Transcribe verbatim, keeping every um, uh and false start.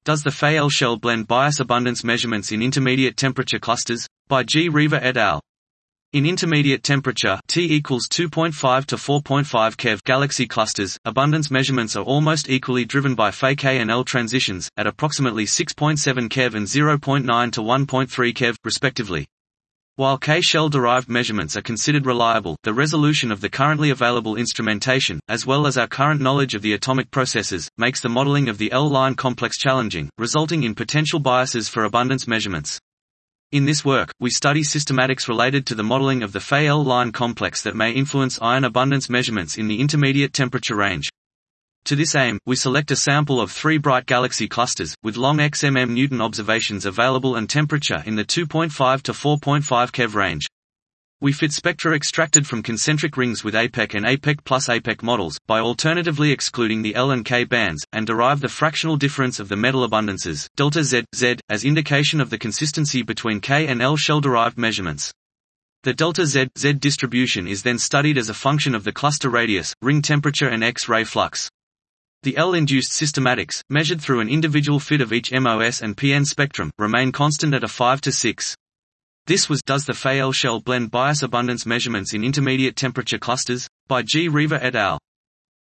Does the Fayel shell blend bias abundance measurements in intermediate temperature clusters? By G. Riva et al. In intermediate temperature T equals two point five to four point five keV galaxy clusters, abundance measurements are almost equally driven by Fe K and L transitions, at approximately six point seven keV and zero point nine to one point three keV, respectively. While K shell-derived measurements are considered reliable, the resolution of the currently available instrumentation, as well as our current knowledge of the atomic processes, makes the modeling of the L-line complex challenging, resulting in potential biases for abundance measurements. In this work, we study systematics related to the modeling of the Fe-L line complex that may influence ion abundance measurements in the intermediate temperature range. To this aim, we select a sample of three bright galaxy clusters, with long X M M Newton observations available and temperature in the two point five to four point five keV range. We fit spectra extracted from concentric rings with A P E C and A P E C plus A P E C models, by alternatively excluding the L and K bands, and derive the fractional difference of the metal abundances, delta Z, Z, as indication of the consistency between K and L shell-derived measurements. The delta Z, Z distribution is then studied as a function of the cluster radius, ring temperature and X-ray flux. The L-induced systematics, measured through an individual fit of each M O S and P N spectrum, remain constant at a five to six. This was Does the Fayel shell blend bias abundance measurements in intermediate temperature clusters? By G. Riva et al.